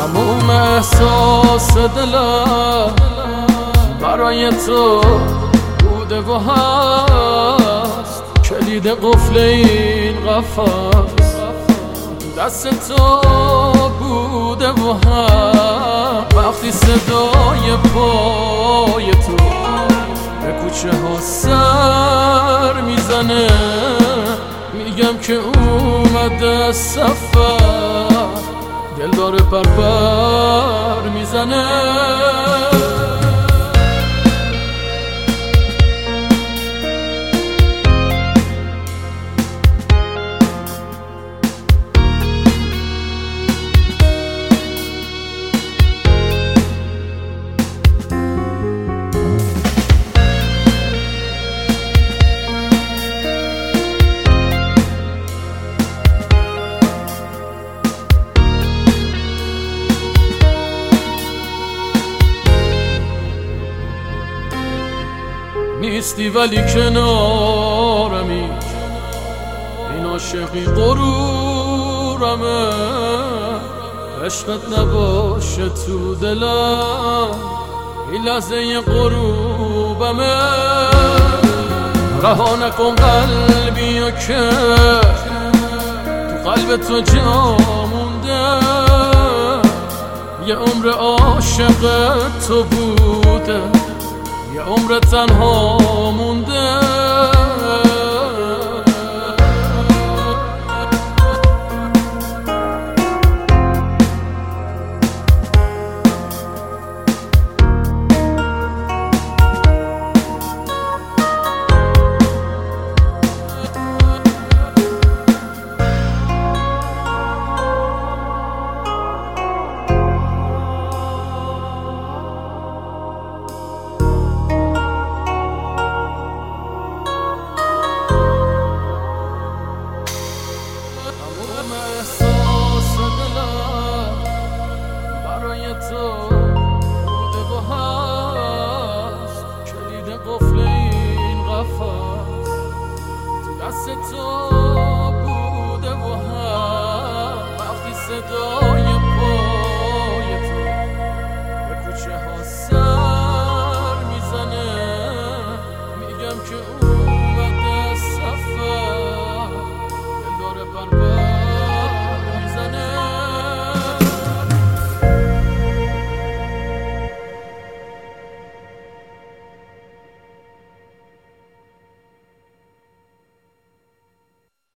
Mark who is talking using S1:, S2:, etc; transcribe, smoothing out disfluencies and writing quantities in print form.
S1: تموم احساس دلم برای تو بوده و هست، کلید قفل این قفس دست تو بوده و هست. وقتی صدای پای تو به کوچه ها سر میزنه، میگم که اومده سفر، دل داره پر میزنه. نیستی ولی کنارمی، این عاشقی غرورمه، عشقت نباشه تو دلم این لحظه غروبمه. رها نکن قلبیو که تو قلب تو جا مونده، یه عمر عاشق تو بوده، یه عمر تنها مونده. احساس دلم برای تو بوده و هست، کلید قفل این قفس تو دست تو بوده و هست. وقتی صدای پای تو به کوچه ها سر میزنه، میگم که اومده سفر، دل داره پر